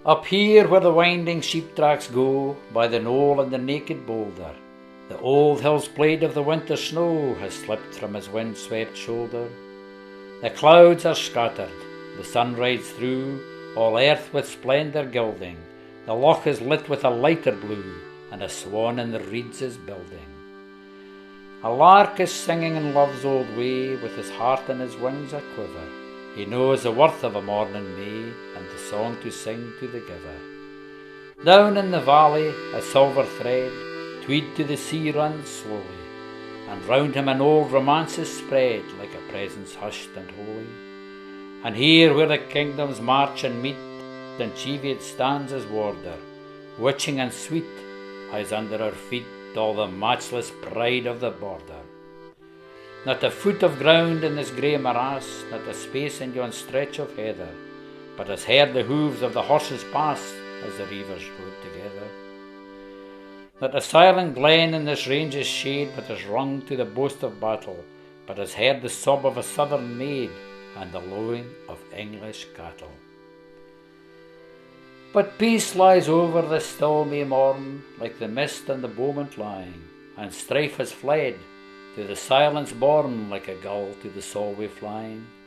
Up here where the winding sheep tracks go, by the knoll and the naked boulder, the old hill's blade of the winter snow has slipped from his wind-swept shoulder. The clouds are scattered, the sun rides through, all earth with splendour gilding. The loch is lit with a lighter blue, and a swan in the reeds is building. A lark is singing in love's old way, with his heart and his wings a quiver. He knows the worth of a morning May, and the song to sing to the giver. Down in the valley a silver thread, Tweed to the sea runs slowly, and round him an old romance is spread, like a presence hushed and holy. And here where the kingdoms march and meet, and Cheviot stands as warder, witching and sweet, lies under our feet all the matchless pride of the border. Not a foot of ground in this grey morass, not a space in yon stretch of heather, but has heard the hoofs of the horses pass as the reivers rode together. Not a silent glen in this range's shade, but has rung to the boast of battle, but has heard the sob of a southern maid and the lowing of English cattle. But peace lies over the still May morn, like the mist and the bowment lying, and strife has fled, to the silence born, like a gull to the Solway flying.